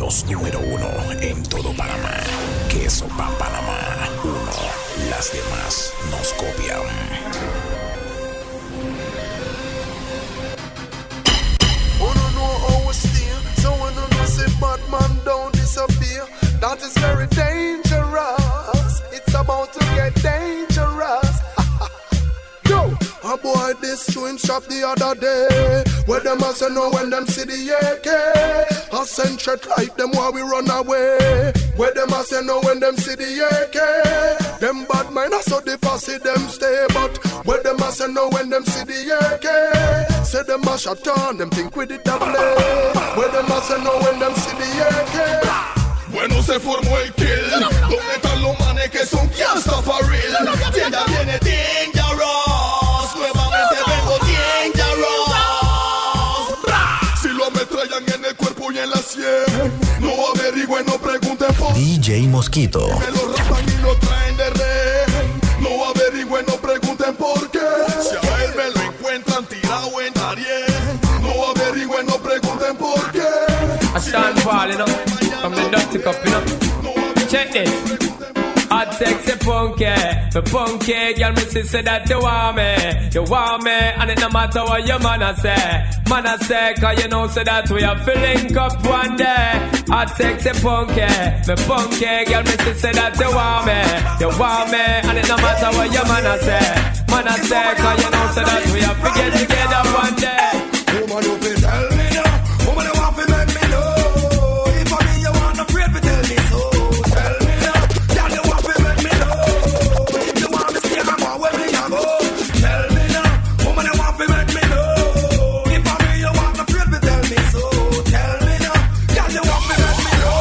los número 1 en todo Panamá. Queso pa' Panamá 1. Las demás nos copian. Batman don't disappear. That is very dangerous. It's about to get dangerous. Yo, a boy this to him shop the other day. Where them a say no when them see the AK. A send threat like them while we run away. Where them a say no when them see the AK. Them bad mind a so the fussy them stay. But where them a say no when them see the AK. Say them a shut on, them think with it a play. Where them a say no when them see the AK. Bueno se formó el kill. ¿Dónde están los manes que son gangsta for real? Tienda viene dangerous. Nuevamente vengo dangerous. Si lo ametrallan en el cuerpo y en la sien, no averigüen, no pregunten por DJ Mosquito. Me lo rapan y lo traen de rehén. No averigüen, no pregunten por qué. Si a él me lo encuentran tirado en Darien. No averigüen, no pregunten por qué. I stand fall, you know, from the dirty cup, you know. Check this. Hot sexy punky, the punky girl, me say that you want me, and it no matter what your man a say, cause you know say that we are filling up one day. Hot sexy punky, the punky girl, me say that you want me, and it no matter what your man a say, cause you know say that we are get together one day. Woman, you fi tell me now, woman, you want to make me know. If I mean you want no afraid to tell me so. Tell me now, girl, you want to make me know. If you want me stay, I'm on where me a go. Tell me now, woman, you want to make me know. If I mean you want no afraid to tell me so. Tell me now, girl, you want to make me know.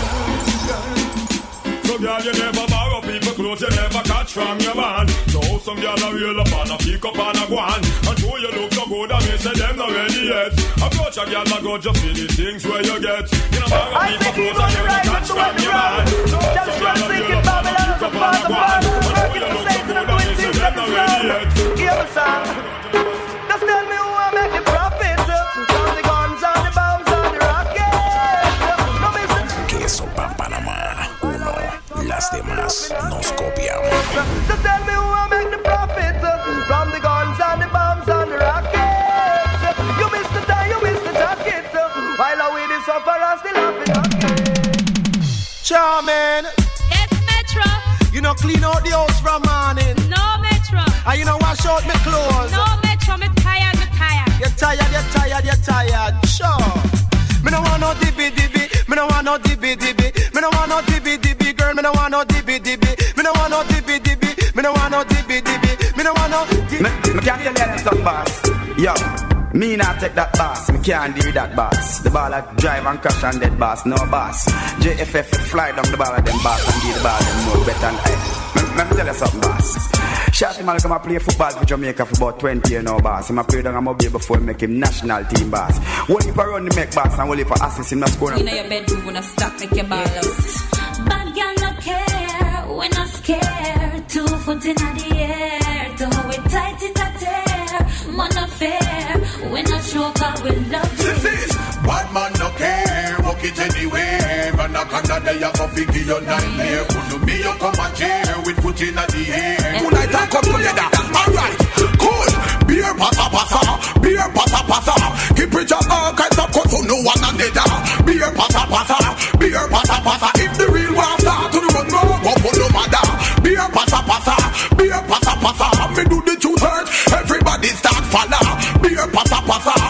So girl, you never borrow people clothes, you never catch from your man. So some girl a real up and a pick up and a go on. And show you look so good and me say them not ready yet. Approach a girl and go just see the things where you get. You know borrow people clothes and you never catch from your man. So some girl a real up and a pick up and a go on. And show you look so good and me say them not ready yet. Hear the song. Just tell me who I make the profit. From the guns and the bombs and the rockets. No business. Queso pa' Panamá 1. Las demás nos copian. Just tell me who I make the profit. From the guns and the bombs and the rockets. You missed the tie, you missed the jacket. While away the sufferers still laughing at me. Charming. Yes, Metro. You know clean out the house from morning. No, Metro. And you know wash out my clothes. No, Metro, me tired. You're tired. Sure. Me no want no dibby. Me no want no dibby. Me no want no dibby, girl. Me no want no dibby. Me no want no dibby. Me no want no dibby. Me no want no dibby. Me can't tell you something, boss. Yo, me not take that boss. Me can't deal with that boss. The ball that drive and crash and dead boss. No boss. JFF fly down the ball of them boss and give the ball them more better than I. Let me tell you something, boss. Shotty man come and play football for Jamaica for about 20 years now, boss. He played down Mobile before he make him national team, boss. One heap run the make, boss, and one heap assist him not score. You know your bedroom when I stop make your ball out. Bad girl no care, we not scared. 2 foot in the air, don't hold it tight, it a tear. Man not fair, we not sure but we love you. This is bad man no care, walk it anywhere. Man a Canada, you go figure your nightmare. Could me you come and chair with foot in the air. Unite and come together, alright, cool. Beer pasa, keep it up all kinds of cuts so no one another. Beer pasa, if the real one start to run round, go for no matter. Beer pasa, me do the truth hurt, everybody start follow. Beer pasa.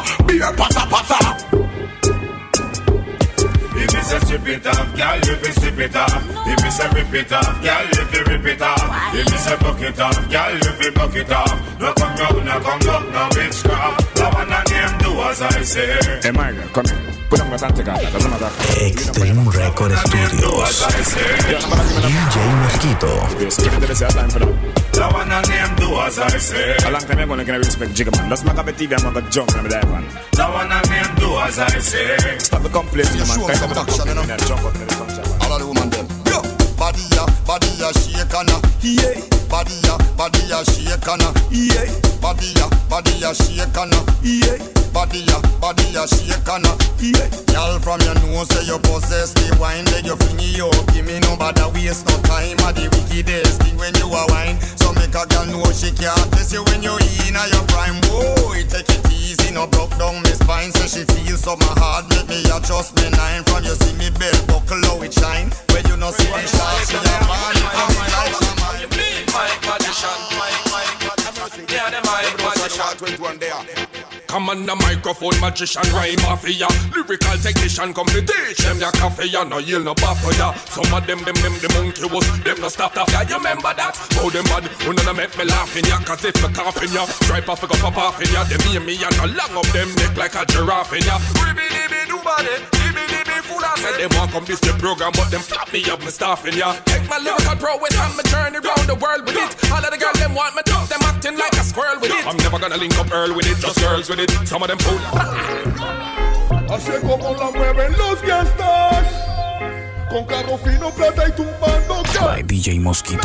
If me say strip it off, girl, you fi strip it off. If me say rip it off, girl, you fi rip it off. If me say buck it off, girl, you fi buck it off. No come round, no witchcraft. That one and them do as I say. Hey, Margaret, come here. Put on my tank together. Doesn't matter. Extreme Record Studios. DJ Mosquito. Give me the best time for that. That one and them do as I say. A long time I'm gonna respect Jigga man. Let's make up a TV, I'm gonna jump on that one. That one and them do as I say. Stop the complaint, man. Kind of action, you know. Jump up in the function. All of the woman them. Yo, body ya shake and yeah. Body ya shake and yeah. Body ya shake and yeah. body ya shake and yeah. Y'all from your nose say you possess the wine, then you fling it up. Give me no bother waste no time. At the wickedest thing when you a wine. So make a girl know she can't test you when you in a your prime. Boy, take it easy, no broke down me spine. Say she feels so my heart, make me adjust me nine. From you see me belt buckle how it shine. When you no see the shot, she a body from me like a mine. Mike magician, yeah, the Mike magician. Come on the microphone, magician, rhyme mafia. Lyrical technician, come to teach them your coffee. You no yield no back for ya. Some of them the monkey was. Them no stop off ya, you remember that? Oh, them bad, who none make me laugh in ya. Cause if me coughing ya, stripe off, go pop off in ya. Them hear me and no long up them neck like a giraffe in ya. Ribby-dibby do body, ribby-dibby fool I said. Them want come this the program, but them flap me up, me staff in ya. Take my lyrical prowess and my journey round the world with it. All of the girls them want me talk, them acting like a squirrel with it. I'm never gonna link up Earl with it, just girls with it. Some of them fool. Así como la mueven los gangsters, con carro fino, plata y tumbando gas. By DJ Mosquito.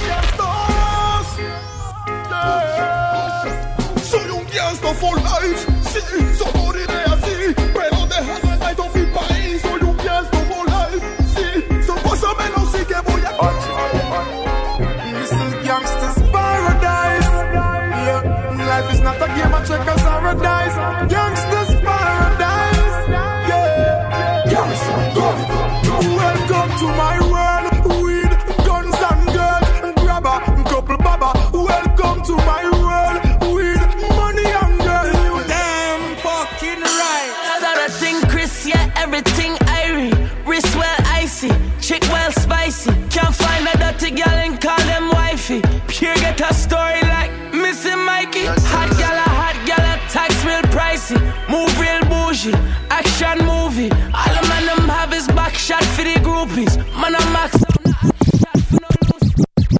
Soy un gangster for life, sí, solo moriré así, pero dejando el night en mi país. Soy un gangster for life, sí, so pásamelo, sí que voy a... This is gangster's paradise. Yeah, life is not a game of checkers or a dice. Gangster's paradise. Yeah, gangster, go. Welcome to my world. Weed, guns and girls, grabber, couple baba. Welcome to my world. Weed, money and girls. You damn fucking right. Sarah thing Chris, yeah, everything irie. Wrist well icy, chick well spicy. Can't find a dirty girl and call them wifey. Pure get a story like Missing Mikey. Hot gala, tax real pricey. Move real bougie, action movie. All the man them have is back shot for the groupies. Man a max up, shot for no loose.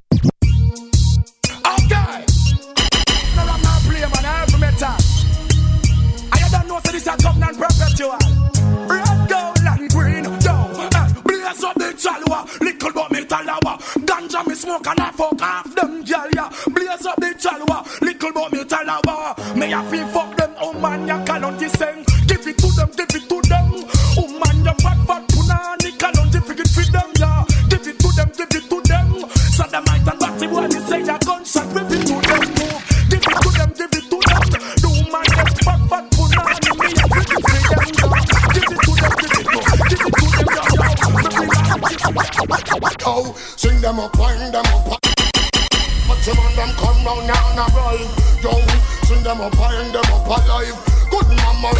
Okay. No, I'm not playing, man. I have to metal. I don't know, so this is a government perpetual. Red, gold, and green, yo. Blaze up the chalwa, little but me talawa. Ganja me smoke and I fuck off them gyal, yeah. Blaze up the chalwa, little but me talawa. May I feel fuck them, oh man, ya cannot sing. Give it to them, give it to them. Oh man, ya fat punani, cannot give it to them, yeah. Give it to them, give it to them. So the might and batty boy, they say ya gunshot, give it to them, move. Give it to them, give it to them. No man, ya fat punani, me ya give it to them, yeah. Give it to them, give it to them, give it to them, yeah. Oh, sing them up, wind them up. But some of them come down now and roll. Yo, sing them up, wind them up alive. Good mama.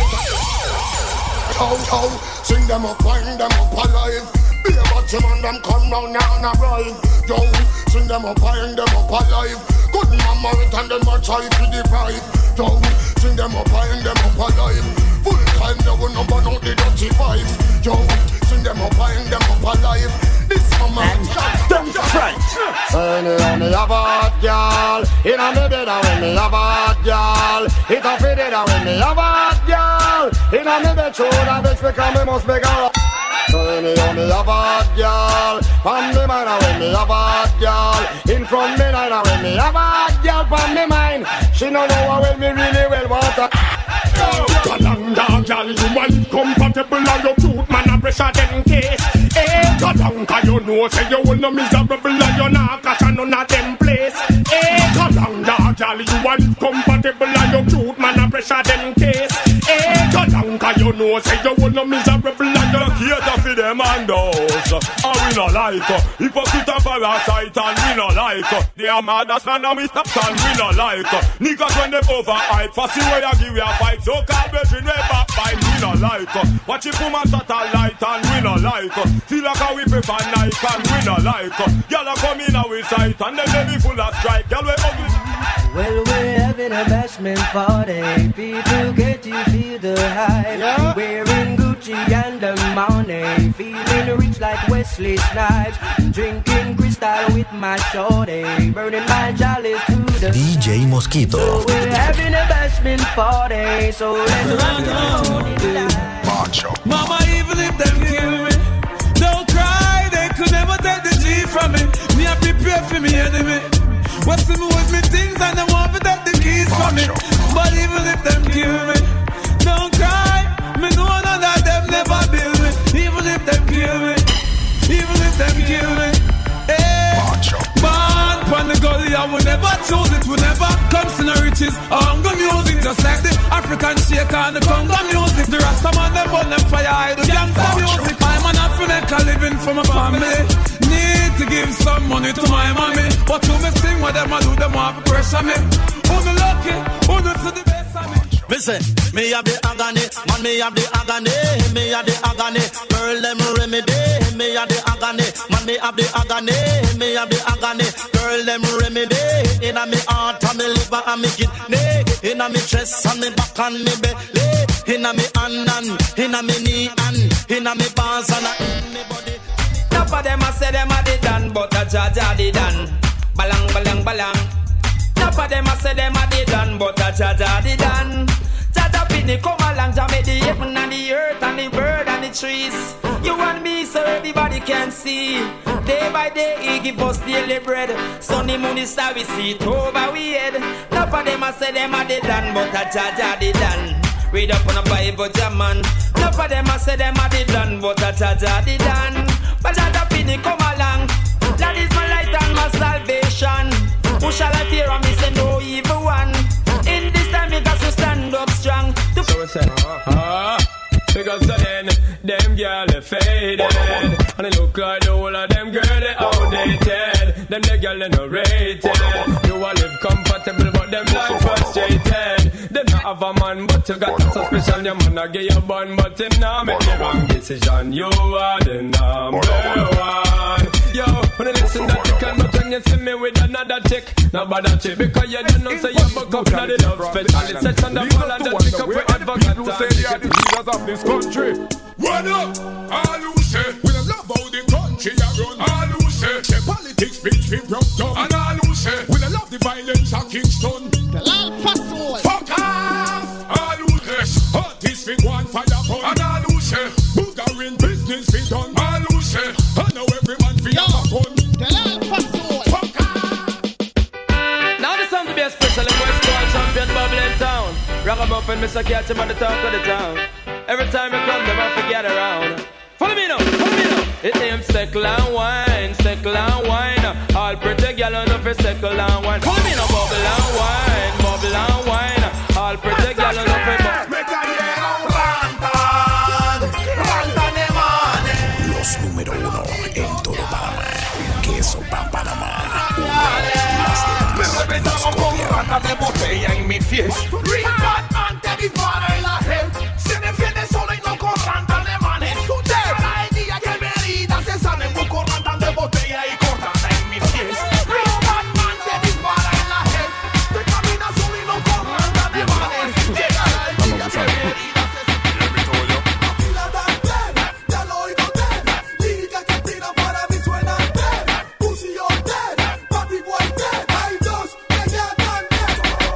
Oh, sing them up, wind them up alive. Be a but some of them come down now and roll. Yo, sing them up, wind them up alive. Good mama, and them a try to deprive. Yo, sing them up, wind them up alive. Full time they will not burn out the dirty vibes. Yo, sing them up, wind them up alive. This mama them friends. When me have a hot girl, in a me bed when me have a hot girl. It a fit it when me have a hot girl. In a me bed show that bitch because me must make her. So when me have a hot girl, from me mind when me have a hot girl. In front me night when me have a hot girl from me mind. She no know how well me really well want her. Kalanda, girl, you want compatible and your cute man a pressure them case. Eh, Kalanda, you know say you will no miserable and you not catch none of them place. Eh, Kalanda, girl, you want compatible and your cute man a pressure them case. Eh, Kalanda, you know say you will no miserable and you cater for them and those. And we no like hypocrite and parasite and we no like. They are mad as man and we stop and we no like. Niggas when they overhype, for see where you give you a fight. So call between way back by we no like. Watch it from a satellite and we no like. Feel like a we prefer night and we no like. Y'all come in our sight and then they be full of strike. Y'all we ugly. Well, we're having a bashment party. People get to feel the hype. Yeah. Wearing Gucci and the money. Feeling rich like Wesley Snipes. Drinking crystal with my shorty. Burning my jollies to the DJ Mosquito. So we're having a bashment party. So let's Macho. Mama, even if them kill me, don't cry. They could never take the G from me. Me I prepare for me enemy. What's the move with me things and I want to take the keys from me. But even if them kill me, don't cry. Me know none of them never build me. Even if them kill me. Even if them kill me. Hey, born from the gully, I will never choose it. We never comes to the riches. Hunger music, just like the African shake and the Congo music. The Rastaman, them burn them fire, I do gangsta music. I'm an African living for my family. Need to give some money to my mommy. But you me sing what them I do, them have pressure me. Who me lucky, who do to the best of me. Listen, me have the agony, man, me have the agony, me have the agony. Girl, them remedy, me have the agony, man, me have the agony, me have the agony. Girl, them remedy. Inna me heart and me liver and me kidney, inna me chest and me back and me belly, inna me hand and inna me knee and inna me pants and in me body. Enough of them a say them a the done, but a Jaja the done. Balang, balang, balang. Enough of them a say them a the done, but a Jaja the done. Jaja Pitney come along, Jah make the heaven and the earth and the bird and the trees. You and me so everybody can see. Day by day he give us daily bread. Sunny moon is star we see it over we head. Enough of them a say them a the done, but a Jaja the done. Read up on a Bible, German. Enough of them a say them a the done, but a Jaja the done. But Jaja Pitney come along. That is my light and my salvation. Who shall I fear? And me say no evil one. In this time me got to stand up strong. So we say, because then them girl they faded, and it look like the whole of them girl they outdated. Them the girl they no rated. You a live comfortable but them life frustrated. Them not have a man but you got a suspicion. Your man a get your bun but him nah make the wrong decision. You are the number one. Yo, when I listen that you can, but when you see me with another chick, not bother chick, because you don't know say you buck up now the love special. It's on the ball and just pick up with advocate. People say they are the leaders of this country. What up? All who say we don't love how the country a run. All who say the politics bitch we broke down. And all who say we don't love the violence of Kingston. The Alpha Soul. Fuck off. All who say artists we go and fire pun. And all who say Bulgarian business we done. All who say I know every man fi have a gun. The Alpha Soul. Fuck off. Now the song to be a special West Coast champion bubble in town. Rock 'em up and Mr. Catch 'em at the top of the town. Every time I come, them I forget around. Follow me now, follow me now. It aims steckle and wine, steckle and wine. All pretty girl on the steckle and wine. Follow me now, bubble and wine, bubble and wine. All pretty girl on the Los número uno en todo Panamá. Queso pa' Panamá. Las demás nos copian. Rata de botella en mi fiesta. Real ante dispara en la gente. Se defiende solo y no corran tan de manes. Cada día que me herida se salen. Corran de botella y cortan en mi fiesta. Real ante dispara en la gente. Te camina solo y no corran tan de manes. Llegará el día que me herida se salen. Aquí la dan plena, ya lo oigo plena. Lírica que tiran para mí suenan plena. Pussy on dead, papi boy dead. Hay dos que ya están dead.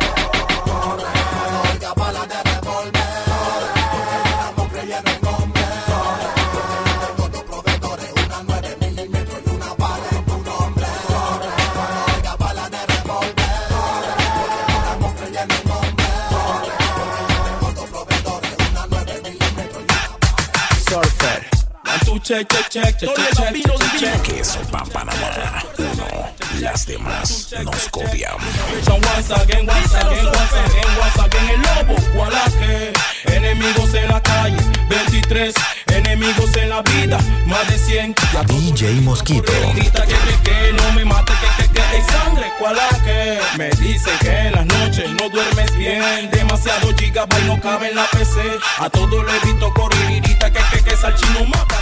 Oiga bala de revolver. Estamos creyendo en hombre. Tengo dos proveedores, una 9 milímetros y una bala en tu nombre. Oiga bala de revolver. Estamos creyendo en hombre. Tengo dos proveedores, una 9 milímetros y una bala. Surfer. Check. Queso pa' Panamá. Uno. Las demás nos copian. Once again, el lobo, Gualaje. Enemigos en la calle, 23. Enemigos en la vida, más de 100. DJ Mosquito. Que no me mate, que hay sangre, Gualaje. Me dicen que en las noches no duermes bien. Demasiado gigabyte no cabe en la PC. A todo le he visto corridita, que salchino mata,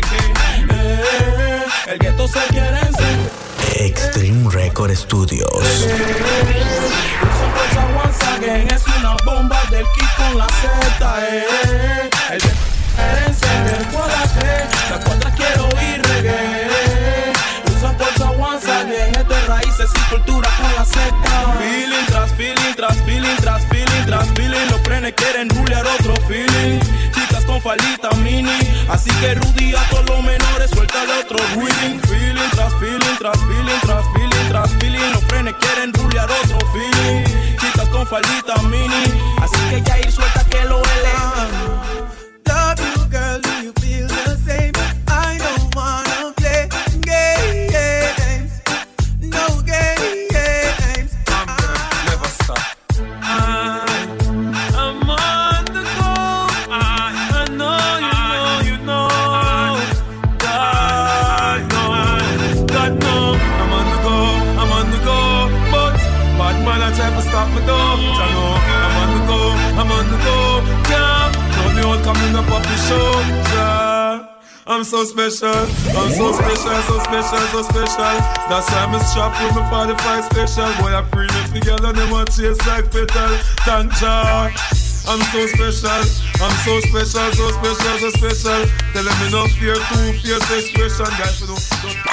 el gueto se quiere encender. Extreme Record Studios. Es una bomba del kit con la Z. El gueto quiere encender, la cuadra quiero oír reggae. Usa fuerza once again, es de raíces y cultura con la Z. Feeling tras feeling, tras feeling, tras feeling, tras feeling. Los frenes quieren rulear otro feeling. Chicas con falita mini, así que Rudy a todos los menores suéltale otro feeling. Feeling tras feeling, tras feeling, tras feeling, tras feeling. Los frenes quieren rulear otro feeling. Chicas con falita mini, así que ya ir suelta que lo ele. I'm on the go, yeah. Now me out coming up off the show, yeah. I'm so special, I'm so special, so special, so special. That's why I'm strapped with my 45 special. Boy, I bring it together and they want chase like petal. Thank God. I'm so special, I'm so special, so special, so special. Tell them me no fear, too fierce expression. Guys, you don't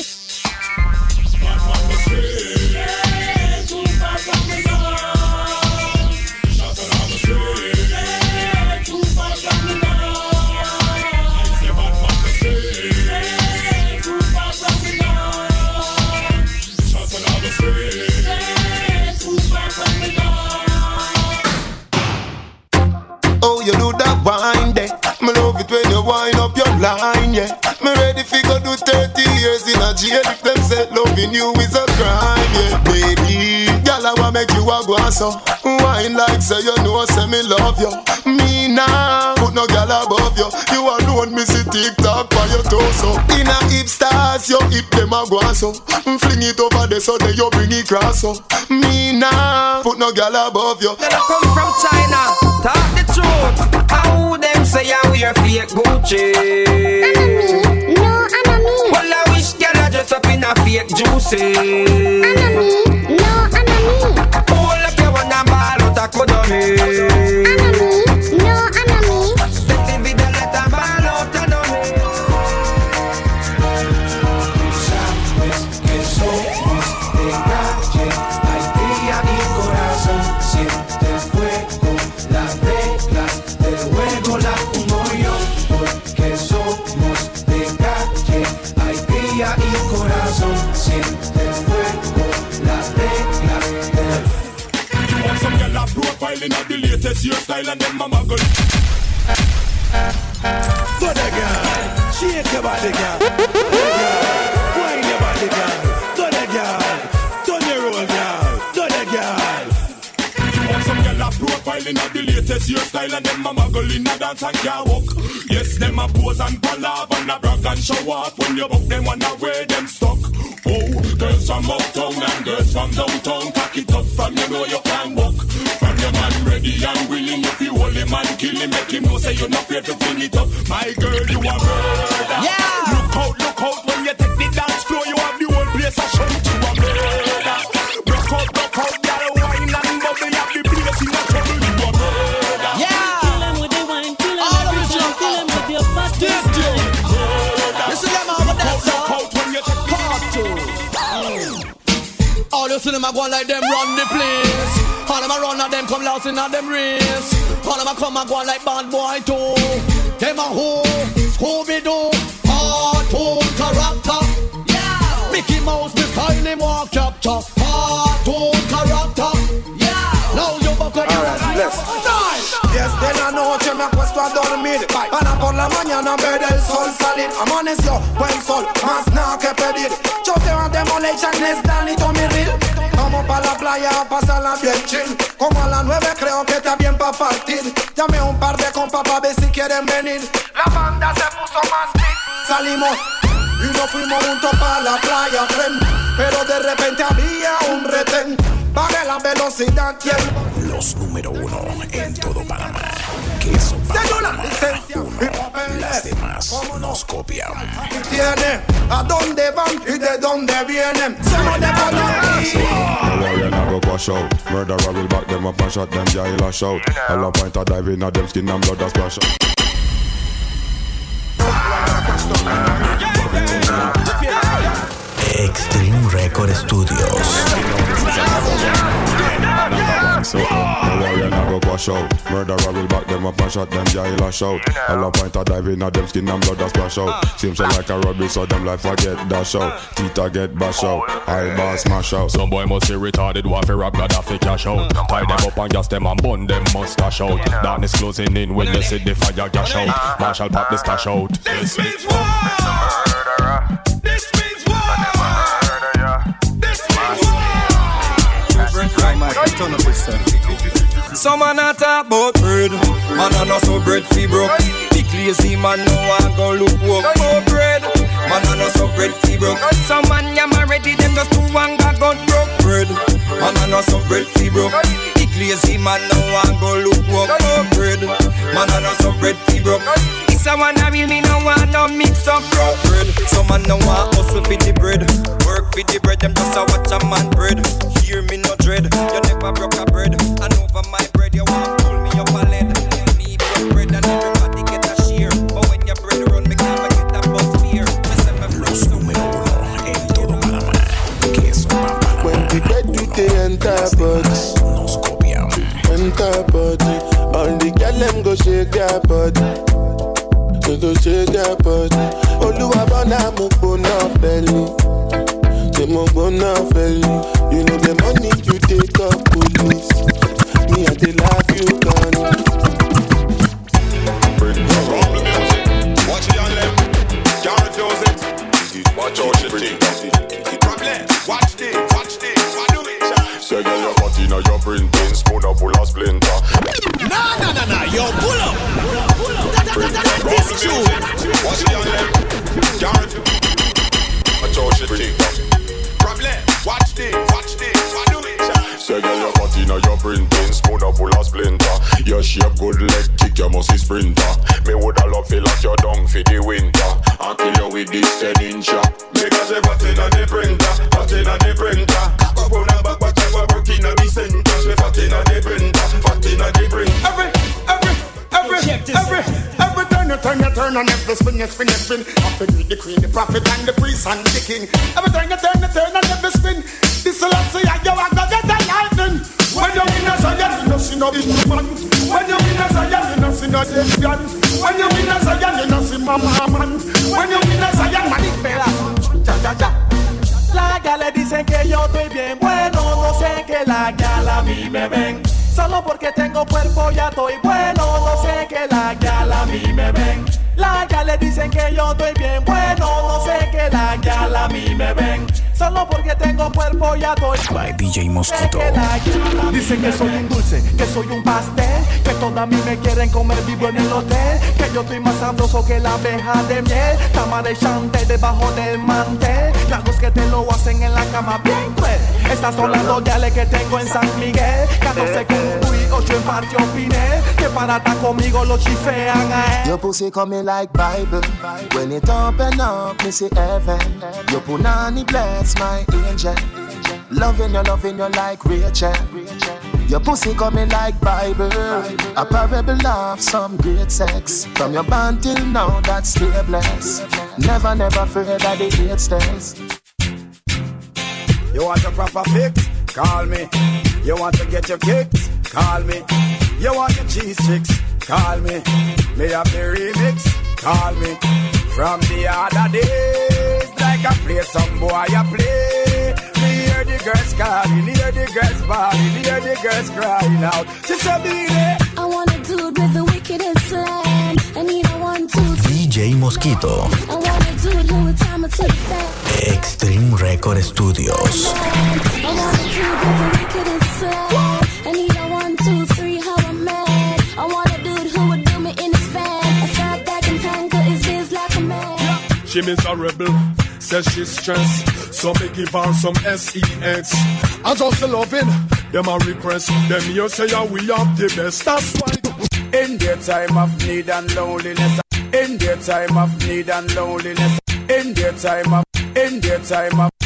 Oh, you do that wine there. Me love it when you wind up your line, yeah. Me ready fi go do 30 years in a jail if them say loving you is a crime, yeah. Baby, girl, I wanna make you a go so. Wine like say you know, say me love you. Me nah, put no girl above you. You alone me see TikTok for your torso. In a hip stars, your hip them a go so. Fling it over there so then you bring it cross so. Me nah, put no girl above you. Then I come from China, talk the truth. How them say I wear fake Gucci? Anami, no Anami. Well I wish girl I dress up in a fake juicy. Anami, no Anami. Hold up your one and ball out a kodami. Anami, no Anami. Let the video let a ball out a dummy. Sabes que somos de calle, hay día y corazón, siente el fuego, las reglas del juego las pongo yo, porque somos de calle, hay día y corazón, siente el fuego, las reglas del Want some girl a profiling of the latest hairstyle and them mama girl. Go there, girl. Shake your body, girl. Go there, girl. Wine your body, girl. Go there, girl. Turn your roll, girl. Go there, girl. Want some girl a profiling of the latest hairstyle and them mama girl in a dance and can't walk. Yes, them a pose and palaver and a brag and show off. When you buck them wanna wear them stuck. Oh, girls from uptown and girls from downtown, cock it up from you know you can walk. From your man ready and willing, if you hold him and kill him, make him know say you're not afraid to fling it up. My girl, you a murder. Yeah. Look out when you take the dance floor, you have the whole place a shout. You a murder. Broke out, gotta wine and bubble, you have the place in a trouble. You a murder. Yeah. Kill him with the wine, kill him with the jump, kill him with your fat Listen them over there, out when you take part two. All you see them a go like them run the place. All them a run and them come lost in a them race. All them a come and go like bad boy too. Them a who, Scooby-Doo, cartoon character. Yeah. Mickey Mouse, me style him walk capture. Cartoon character. Yeah. Now you buck up your Yes, de la noche me acuesto a dormir. Para por la mañana ver el sol salir. Amaneció, buen sol, más nada que pedir. Yo te voy a demoler, Chagnes, Danny, Tommy Real. Vamos pa' la playa a pasarla bien chill. Como a las 9 creo que está bien pa' partir. Llamé un par de compas pa' ver si quieren venir. La banda se puso más big. Salimos y nos fuimos juntos pa' la playa, tren. Pero de repente había un retén. Baje la velocidad y el... Los número 1 en todo Panamá. Queso Panamá 1. Las demás nos copian. Tiene a dónde van y de dónde vienen. Somos de Panamá. Go quash out. Murderer will back them up and shot them jail a shout. All a point a dive in a them skin and blood a splash out. Extreme Record Studios. So, no warrior now go quash out. Murderer will back them up and shot them jail a shout. All a point a dive in a them skin and blood a splash out. Seems like a rugby so them life a get dash out. Tita get bash out, high bar smash out. Some boy must be retarded, waffy rap Gaddafi cash out. Tie them up and gas them and bun them mustache out. Darkness closing in when you see the fire gash out. Marshall pop the stash out. This means war. This means war. This means war. Some man a talk about bread, man a not so bread fi broke. Big lazy man no want go look work for bread, man a not so bread fi broke. Some man yam already them just too want go gun broke bread, man a not so bread fi broke. Big lazy man now and go look work bread. Man I know some bread fi broke. This a one a real me no want no mix up broke bread. Some man no want hustle fi the bread. Work fi the bread, them just a watch a man bread. Hear me no dread, you never broke a bread. And over my bread you want pull me up a lead. Me broke bread and everybody get a share. But when your bread run me can't get a bus fear. Los número 1 en todo Panamá. Queso Panamá. When the bread do they enter body, nos copian. enter body. All the girl them go shake their body. They go shake their body. Oluwabana mo gbona belly. They mo gbona belly. You know the money you take up police. Me I dey love you gone. Watch it on them, can't refuse it. Watch out the thing. Problem, watch this, what do it? Say girl your body now your printing, spoon up full of splinter. Nah, yo pull up. This tune. Watch it on them, can't refuse. Watch out the thing. Problem, watch this, what do it? Say girl your body now your printing, spoon up full of splinter. Your shape good leg kick, you must be sprinter. Me woulda love feel like you're down for the winter. And kill you with this 10-incher. Because you fat inna the printer, fat inna the printer. Up on the back, but you a work inna the center. She fat inna the printer, fat inna the printer. Every turn and every spin, you spin. After the queen, the prophet and the priest and the king. Every turn and every spin. This will say you are gonna get a lightning. When you in a Zion, you know see no big man. When you in a Zion, you know see no Zion. When you in a Zion, you know see mama man. When you in a Zion, man, it's better. La gala dicen que yo estoy bien bueno, no sé que la gala a mí me ven. Solo porque tengo cuerpo ya estoy bueno, no sé que la gala a mí me ven. La gala dicen que yo estoy bien bueno, no sé que la gala a mí me ven. Solo porque tengo cuerpo ya estoy By DJ Mosquito. Dicen que soy un dulce, que soy un pastel, que todas a mí me quieren comer vivo en el hotel, que yo estoy más sabroso que la abeja de miel, cama de chantel debajo del mantel, tragos que te lo hacen en la cama bien cruel. Estas son las dos gales que tengo en San Miguel, 14 con y 8 en Patio Pinel, que para estar conmigo lo chifean a él. Your pussy coming like Bible, when it open up, me see heaven. Your punani bless my angel, loving you like Rachel. Your pussy coming like Bible, a parable of some great sex. From your band till now, that's still blessed. Never afraid that the hate stays. You want a proper fix? Call me. You want to get your kicks? Call me. You want your cheese chicks? Call me. Me have the remix? Call me. From the other days, like I play some boy I play. Me hear the girls calling, hear the girls bawling, hear the girls crying out. She said, I want a dude with the wickedest slam. I need a 1, 2, 3. DJ Mosquito. I want a dude who would time it to the back. Extreme Record Studios. I want a dude with the wickedest slam. I need a 1, 2, 3, how I'm mad. I want a dude who would do me in his van. A fat back and tanker is his like a man. She miserable, says she's stressed, so me give her some sex. I just loving them a request. Them here say we have the best. That's why. in their time of need and loneliness, in their time of need and loneliness, in their time of in their time of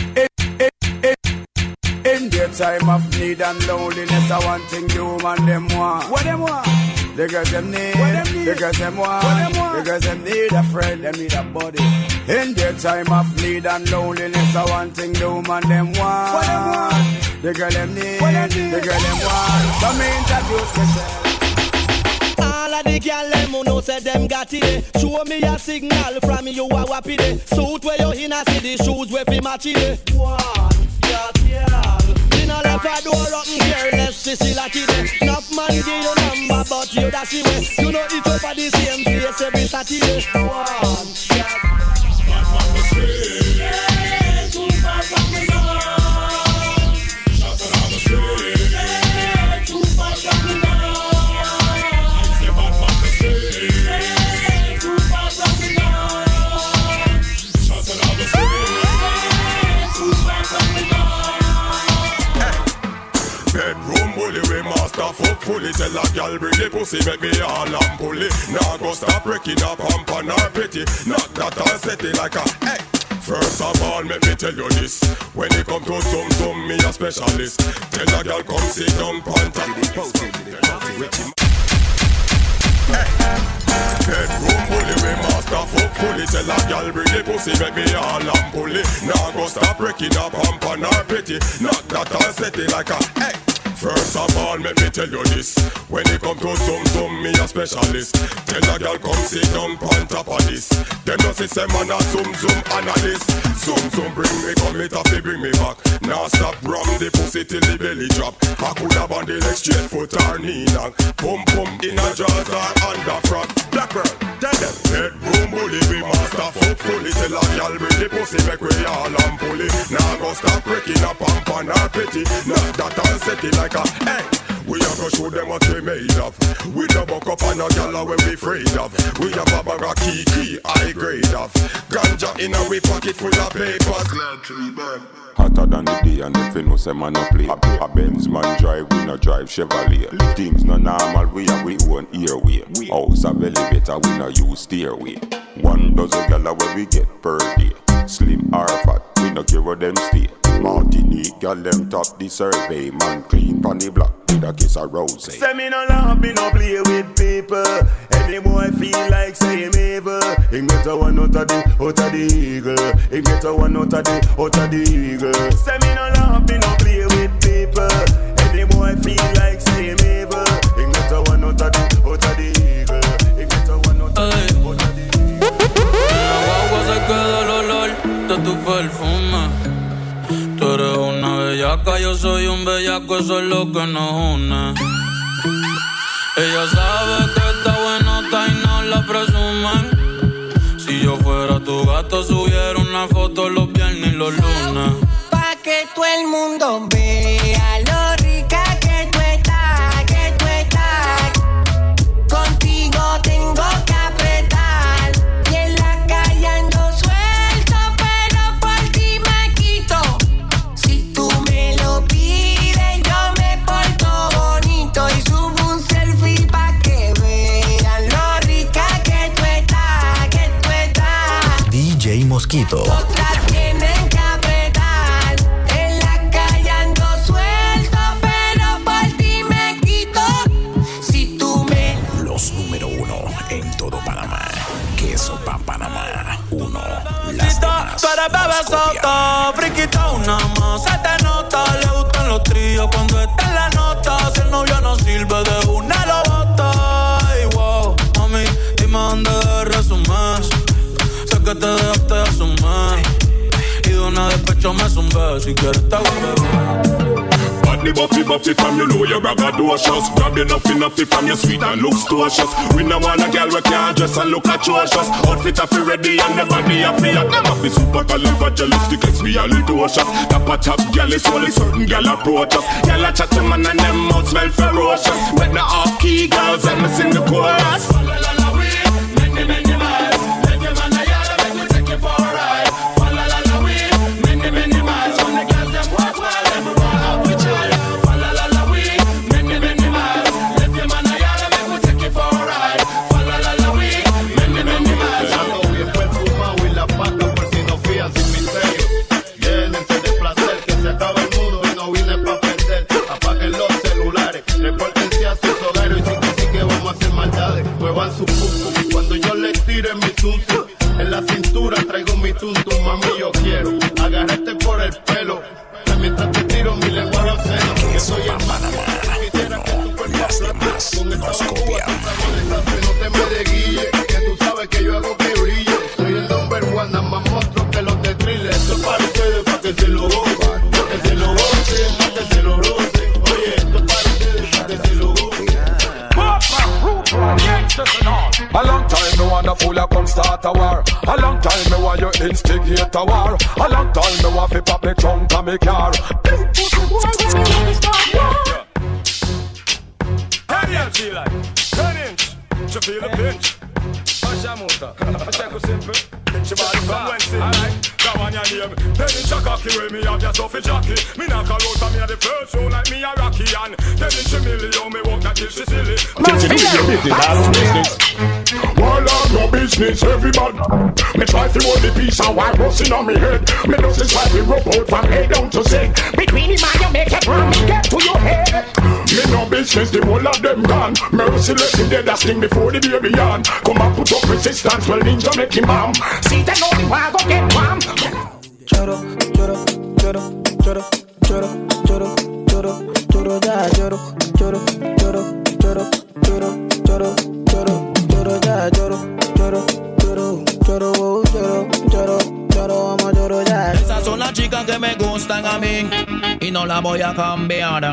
in their time of need and loneliness. I want thing you and them want. What them want? The girls them need. The girls them want. The girls them need a friend. Them need a buddy. In their time of need and loneliness, I want thing you and them want. What them want? The girl them need. The girl them want. Come introduce myself. All of the girl them who know say them got it. Show me a signal from you a wappy day. Suit where you in a see the shoes where fi match it. One, yeah. In a left a door up and careless, she like it. Enough man give you number, but you dash it way. You know it over the same place every Saturday. One, yeah. girl bring the pussy, make me all and pull it. Now go stop breaking up, pump on her pretty. Not that I'll set it like a hey. First of all, let me tell you this. When it come to some, me a specialist. Tell a girl come sit down, pant up. Bedroom bully, we master fuck fully. Tell a girl bring the pussy, make me all and pull it. Now go stop breaking up, pump on her pretty. Not that I'll set it like a hey. First of all, let me tell you this. When it come to some, me a specialist. Tell a girl come sit down on top of this. Them no say man a zoom analyst. Zoom bring me come it up, bring me back. Now stop rum the pussy till the belly drop. I could have on the leg straight foot or knee long. Pum in a jaws or under front. Black girl, tell them. Bedroom bully, we master fuck fully. Tell a girl bring the pussy, make we all and pull it. Now go stop breaking up pump on her pretty. Not that I'll set it like hey, we a go show them what we made of. We no buck up on a gala when we afraid of. We a baba a key, high grade of. Ganja in a we pocket full of papers. Glad to be back. Hotter than the day and if you know say man no play. A Benz man drive, we no drive Chevrolet. Things no normal, we have we own airway. House a elevator, we no use stairway. 1 dozen gala where we get per day. Slim or fat, we no care where them stay. Martinique, girl them top the survey. Man clean pon the block with a kiss of rose. Say me no laugh, me no play with people. Any boy feel like say him evil. He get a one out of the eagle. He get a one out of the eagle. Say me no laugh, me no play with people. Any boy feel like say him evil. He get a one out of the eagle. He get a one out of the eagle. La guagua se queda el olor de tu perfume. Tú eres una bellaca, yo soy un bellaco, eso es lo que nos une. Ella sabe que está buenota y no la presumen. Si yo fuera tu gato, subiera una foto los viernes y los lunes. Pa' que todo el mundo vea lo rica que tú estás, que tú estás. Contigo tengo que apretar. Y en la calle ando suelto, pero por ti me quito. Si tú me lo pides, yo me porto bonito y subo un selfie pa' que vean lo rica que tú estás, que tú estás. DJ Mosquito. Otras tienen que apretar. En la calle ando suelto, pero por ti me quito. Si tú me... Los número 1 en todo Panamá. Queso pa' Panamá. 1. Las demás Tú eres bebesota, friquita una más. Se te nota, le gustan los tríos cuando está en la nota. Si el novio no sirve de una lo bota. Y wow, mami, dime dónde resumes. Sé que te dejaste de asumir. Y de una despecho me zumbé. Si quieres te hago un bebé. The buffy from you know you're braggadocious. Grab you nuffy from your sweet and looks tortuous. We no want a girl we can't dress and look atrocious. Outfit a fi ready and the body a fi hot. Them a fi super califragilistic, it's me a little shot. Top a top girl is only certain girl approach us. Girl a chat to man and them mouth smell ferocious. With the off-key girls and me sing the chorus. Follow la la way, many miles. Let your man a yard and make me take you for a ride. Follow la la way, many miles. When the girls them walk while them walk out with you. Cuando yo le tire mi tuntum, en la cintura traigo mi tuntum. Mami, yo quiero agarrarte por el pelo mientras te tiro mi lengua a los senos. Que soy el Panamá. Quisiera que tu cuerpo aplate con esta bambúa. No te me desguille, que tú sabes que yo hago que brille. Soy el number one, nada más monstruo que los de Thriller. Esto es para ustedes, para que se lo gocen, para que se lo gocen, para que se lo rocen. Oye, esto es para ustedes, para que se lo gocen. A long time me wanna fool ya come start a war. A long time me want you instigate a war. A long time me want fi pop me trunk and me car. Big pussy boy when me want to start war. How do you feel like? 10 inch, you feel the pinch. Hush your motor, check who simple. Pinch your body from Wednesday. Alright, that one you a name. Tell me Chaka Kill me have your stuffy jockey. Me knock her out and me a the first show like me a Rocky. And tell me she million me walk that till she silly. While I'm no business, everybody. Me try to hold the piece and while busting on me head. Me just try to rub out from head down to sick. Between him and you make it run, me get to your head. Me no business, the whole of them gone. Merciless in dead, that sting before the baby on. Come and put up resistance, well ninja make him bomb. See that only one go get bomb. Choro, choro, choro, choro, choro, choro, choro, choro, da, choro, choro, choro, choro, choro, choro, choro, choro, da, choro, choro, choro, choro, choro, choro, choro, amo choro, da. Esas son las chicas que me gustan a mí y no las voy a cambiar.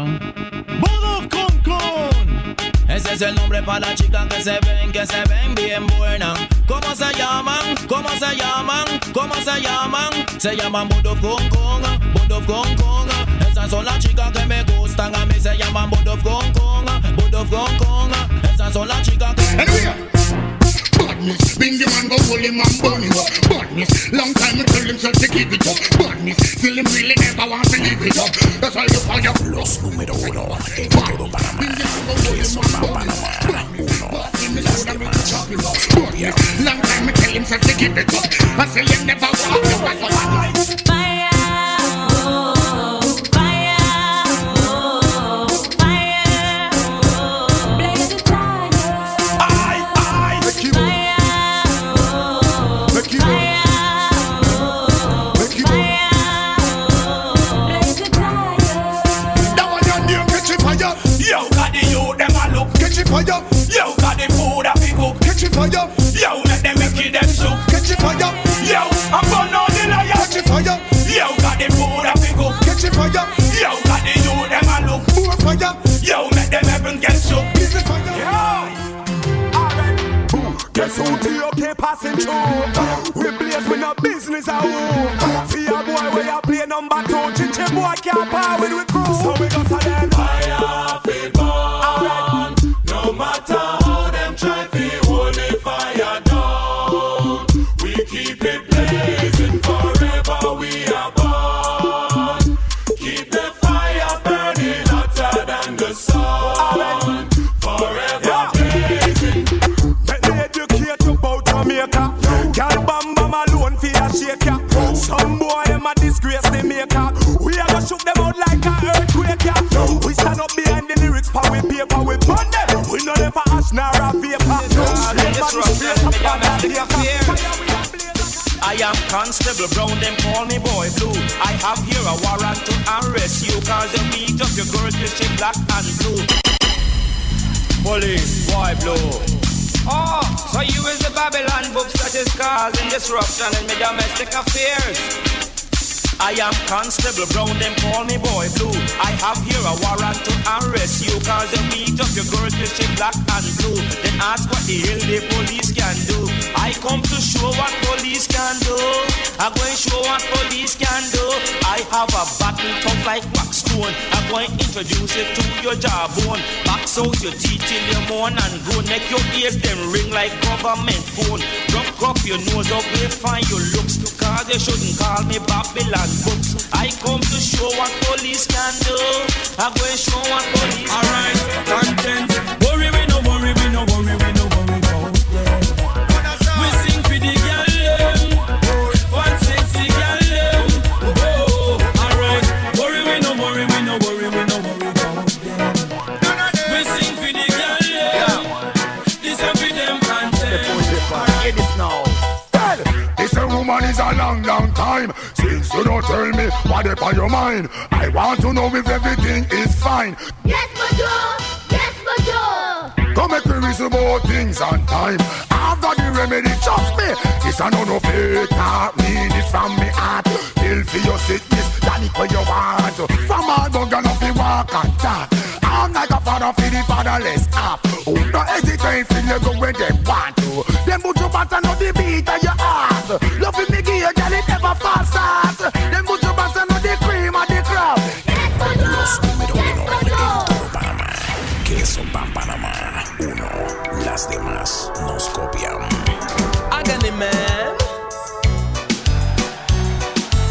Ese es el nombre para las chicas que se ven bien buenas. ¿Cómo se llaman? ¿Cómo se llaman? ¿Cómo se llaman? Se llaman Bund of Kong Kong, Bund of Kong Kong. Esas son las chicas que me gustan a mí. Se llaman Bund of Kong Kong, Bund of Kong Kong. Esas son las chicas que... Badness, Bingy man go hold him and burn him up. Badness, long time I tell himself to keep it up. Badness, still him really never want to leave it up. That's why you fire. Los número uno en todo Panamá. Queso Panamá. Uno. Las demás nos copian. Long time I tell himself to keep it up. I say you never want to fight for badness. Fire, oh, fire, oh, fire, oh, blaze the fire. Fire. Yo, got the food that we cook. Catch it fire. Yo, let them make it them soup. Catch it fire. Yo, I'm burn all the liar. Catch it fire. Yo, got the food that we cook. Catch it fire. Yo, got the youth them a look. More fire. Yo, make them heaven get shook. Give it fire. Yeah. Alright. Guess who T.O.K. passing through? We blaze with no business at home. See a boy where you play number 2. Chichi boy can't power with we crew. So we go to them. Fire, fit burn. No matter how them try to hold the fire down, we keep it blazing forever. We are born. Keep the fire burning hotter than the sun. Forever blazing. Let me educate you about Jamaica. Girl bam bam alone for a shaker. Some boy them a disgrace the maker. We a go shook them out like a earthquake. We stand up behind the lyrics, power we paper, we burn them. We no never ash nor a vapor. I am Constable Brown, them call me Boy Blue. I have here a warrant to arrest you, cause you beat up your girl till she black and blue. Police, Boy Blue. Oh, so you is the Babylon books that is causing disruption in my domestic affairs. I am Constable Brown, them call me Boy Blue. I have here a warrant to arrest you, cause you beat up your girl till she black and blue. Then ask what the hell the police can do. I come to show what police can do. I'm going to show what police can do. I have a battle tough like wax stone. I'm going to introduce it to your jawbone. Box out your teeth till you moan and groan. Make your ears them ring like government phone. Rub your nose up, we find your looks. Cause you shouldn't call me Babylon books. I come to show what police can do. I'm going to show what police. Alright, content. Worry, we no worry, we no worry, we no worry about them. We sing for the girl, one sexy girl. Oh, alright. Worry, we no worry, we no worry, we no worry about them. We sing for the girl, this and for them content. Hear this now. This a woman is a long, long time since you don't tell me what is on your mind. I want to know if everything is fine. Yes, Majo! Yes, Majo! Come make me reason about things on time. I've got the remedy, trust me. This a no fake, I mean it from me heart. Feel for your sickness, that is what you want. From all but gonna be walk and talk. I'm like a father for the fatherless half. Oh, no hesitate, feel you go where they want to. Them put your butt and not the beat of your ass. Loving me give you, girl, it never falls fast. Them put your butt and not the cream of the crowd. Los número uno en todo Panamá. Queso Panamá. Uno. Las demás nos copian. Agony man.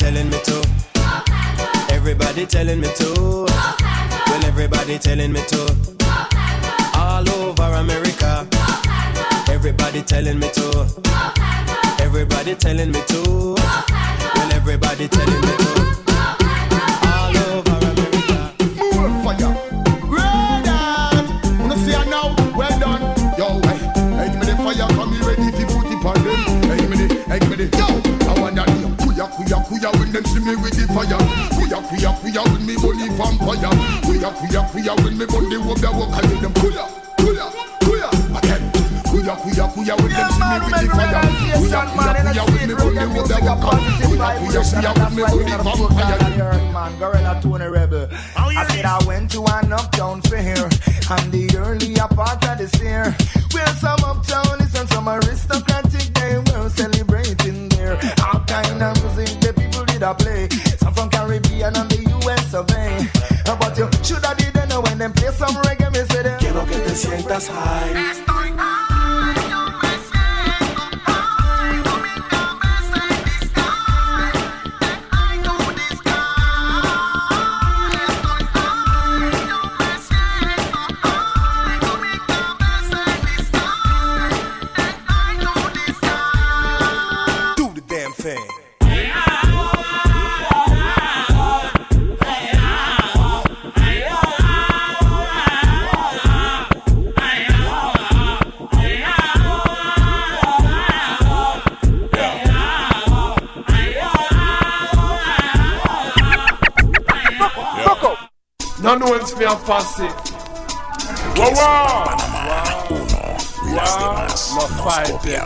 telling me to. Everybody telling me to. Well, everybody telling me to. All over America. Everybody telling me to. Everybody telling me to. Well, everybody telling me to. All over America. More fire. Brother, wanna see her now? Well done. Yo, hey, give me the fire, come here ready to put it on them. Hey, give me the, yo. I want that kuya when them see me with the fire. Kuya when me bunny vampire. Kuya when me bunny walk the walk. I hear them kuya again. Kuya when them see me with the fire. Kuya when me bunny walk the walk. Kuya when me bunny vampire. Man, Gorilla Tony Rebel. I said I went to an uptown fair, and the earlier part of this year, where some uptownies and some aristocratic they were celebrating there. All kind of music the people did a play, some from Caribbean and the US of A. But you should have did know when them play some reggae, me say them quiero que te sientas high. No one's me a fussy. Wow. Las demás nos copian.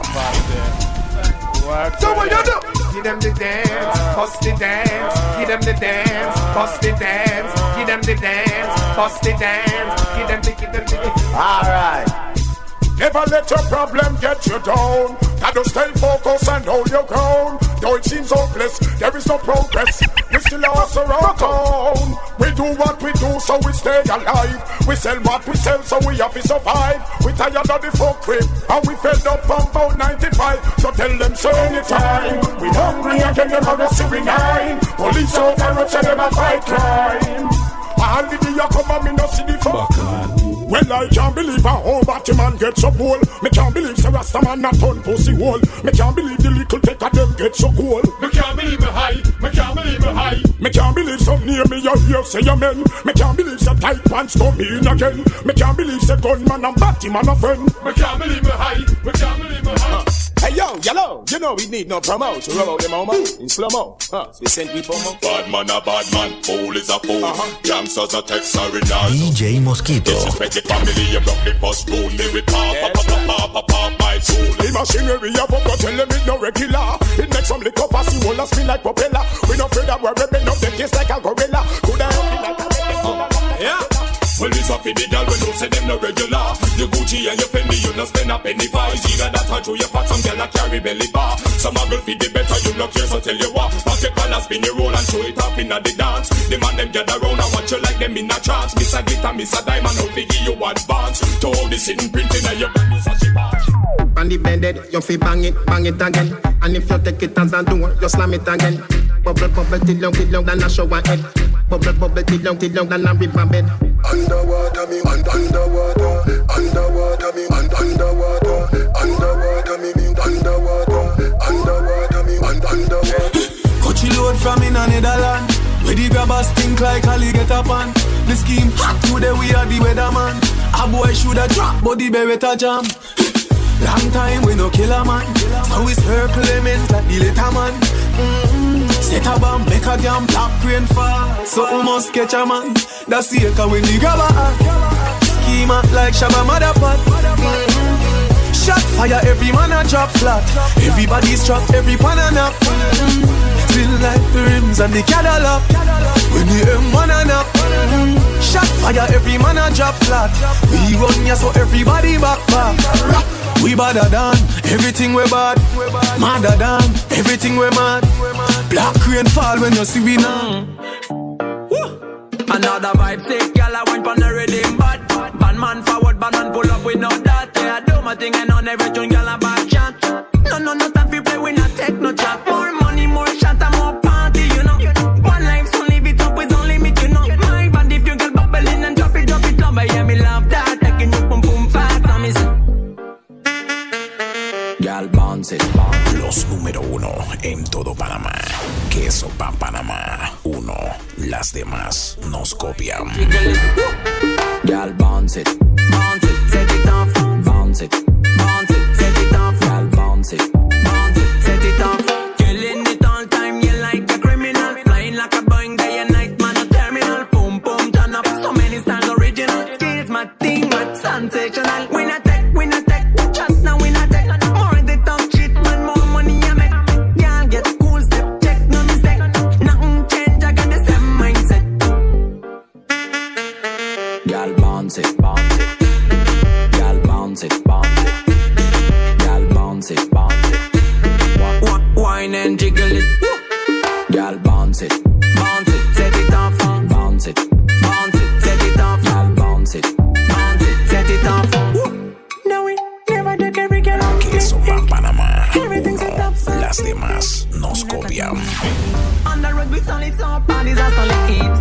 So what you do? Give them the dance, bust the dance. Give them the dance, bust the dance. Give them the dance, bust the dance. Give them the. Alright. Never let your problem get you down. Gotta stay focused and hold your ground. Though it seems hopeless, there is no progress. We still are around town. We do what we do, so we stay alive. We sell what we sell, so we have to survive. We tired of the folk whip, and we fed up from about 95. So tell them so anytime. We hungry again, never a civil nine. Police out and rush and never fight crime. And the day you come and me no see the fuck. Well, I can't believe a whole Batman gets so cool. Me can't believe the Rasta man not turn pussy hole. Me can't believe the little take of them get so cool. Me can't believe me high. Me can't believe me high. Me can't believe some near me you hear say amen. Me can't believe some tight pants come in again. Me can't believe say gunman and Batman a friend. Me can't believe me high. Me can't believe me high. Hey yo, yellow, you know we need no promo to rub out them mama in slow-mo. So we send people more. Bad man a bad man, fool is a fool. Gangsters a text a renal. DJ Mosquito. Disrespect the family, you broke the first rule. Me with pop my soul. The machinery of up, but tell them it no regular. It makes some lick up as you all spin like propeller. We no afraid that we're ripping up the case like a gorilla. Could I help you like a regular? Yeah. Well, it's up in the girl when you say them no regular. You Gucci and you Fendi, you no spend a penny for. It's either that or you fat, some girl a carry belly bar. Some a girl feed the better, you no care, so tell you what. Pass your collar, spin your roll and show it up in the dance. The man them gather round and watch you like them in a chance. Miss a glitter, miss a diamond, no figure you advance. To all the sitting printing and your brand new such a bar. On the bended, you feel bang it again. And if you take it as a door, you slam it again. Bubble, till long, than a shower head. Bubble, till long, than a river bed. Underwater me, underwater me, underwater me, underwater me, underwater. Coachy load from in a Netherland. Where the grabbers think like Ali get up on. The scheme hot today, we are the weatherman. A boy shoulda drop, but the beretta jam. Long time we no kill a man. So we circle elements like the little man. Set a bomb, make a damn black rain fall. So we must catch a man. That's the echo when the grabber schema like Shabba Motherpot. Shot fire, every man a drop flat. Everybody's trapped, every pan a nap. Still like the rims and the Cadillac. When the M1 a nap. Shot fire, every man a drop flat. We run ya so everybody back. We badder than everything we bad. Madder than everything we mad. Black rain fall when you see we now. Another vibe sick, girl, I went on the rhythm bad. Bad man forward, bad man pull up with no that. Yeah, I do my thing and on every tune, girl, I back chat. No time we play, we not take no chat. More money, more shot, and more party, you demás nos copian. Girl, bounce it, set it off, bounce it, set it off, girl, bounce it, set it off. Killing it all time, you like a criminal, flying like a Boeing day and night, man a terminal. Boom, boom, turn up, so many styles original. Skills, my thing, my sensational. We not take, just now we not take. More the talk shit, man, more money I make. Girl, get cool, step, check, no mistake. Nothing change, I got the same mindset. Girl, bounce it, girl, bounce it, girl, bounce it, wine and jiggle it. Girl, bounce it, set it off, bounce it, set it off, girl, bounce it, set it off. No, we never take every girl on. Queso pa' Panamá. Las demás nos copian. On the road we solid, so parties are solid eat.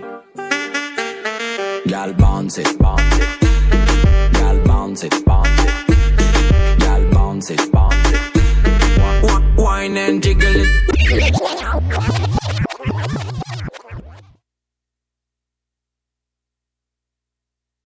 Girl, bounce it, girl, bounce it, girl, bounce it, wine and jiggle it.